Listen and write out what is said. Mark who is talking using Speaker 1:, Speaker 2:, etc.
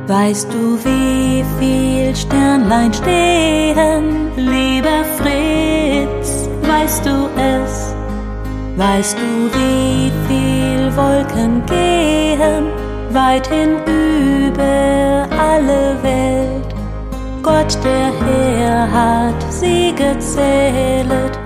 Speaker 1: Weißt du, wie viel Sternlein stehen, lieber Fritz, weißt du es? Weißt du, wie viel Wolken gehen, weit hinüber alle Welt? Gott, der Herr, hat sie gezählet,